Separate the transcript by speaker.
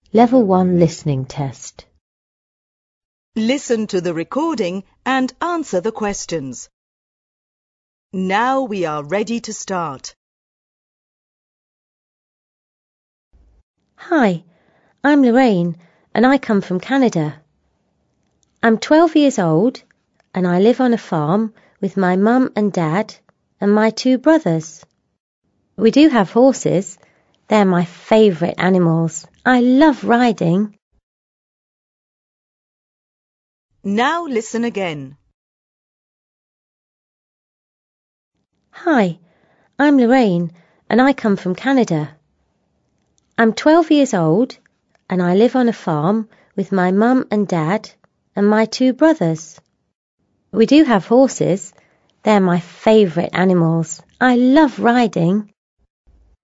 Speaker 1: Level 1 Listening Test.
Speaker 2: Listen to the recording and answer the questions. Now we are ready to start.
Speaker 1: Hi, I'm Lorraine and I come from Canada. I'm 12 years old and I live on a farm with my mum and dad and my 2 brothers. We do have horses. They're my favourite animals. I love riding.
Speaker 2: Now listen again.
Speaker 1: Hi, I'm Lorraine and I come from Canada. I'm 12 years old and I live on a farm with my mum and dad and my 2 brothers. We do have horses. They're my favourite animals. I love riding.